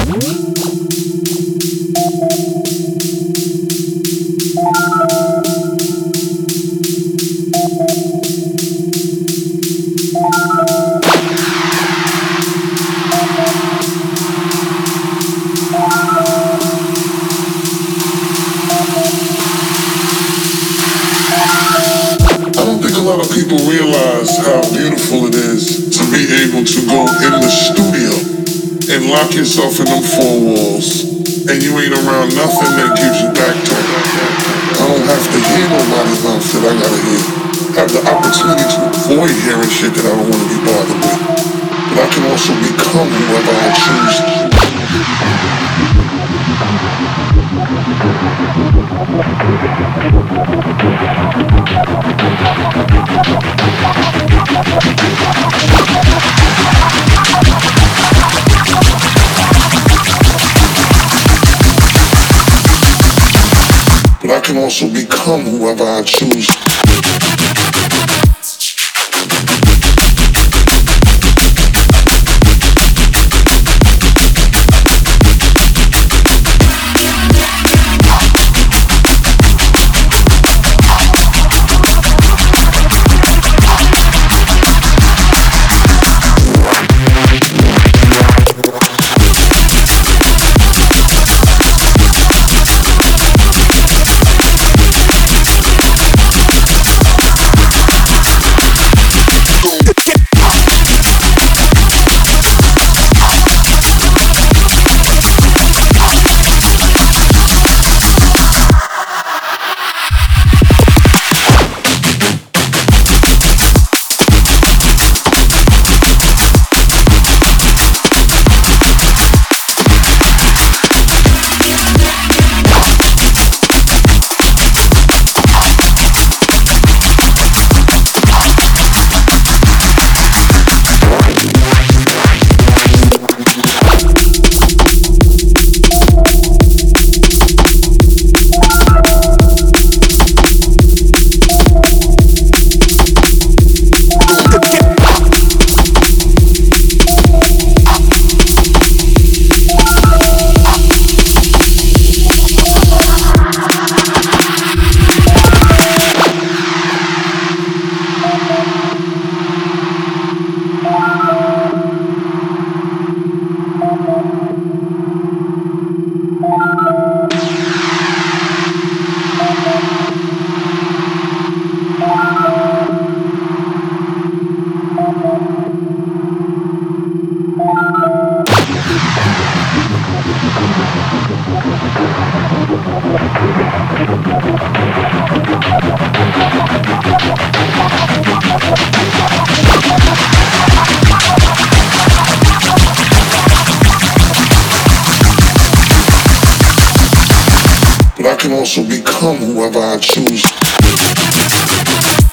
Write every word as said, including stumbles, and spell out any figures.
A lot of people realize how beautiful it is to be able to go in the studio and lock yourself in them four walls and you ain't around nothing that gives you back to it. I don't have to hear nobody's mouth that I gotta hear. I have the opportunity to avoid hearing shit that I don't want to be bothered with. But I can also become whoever I choose. But I can also become whoever I choose. But I can also become whoever I choose.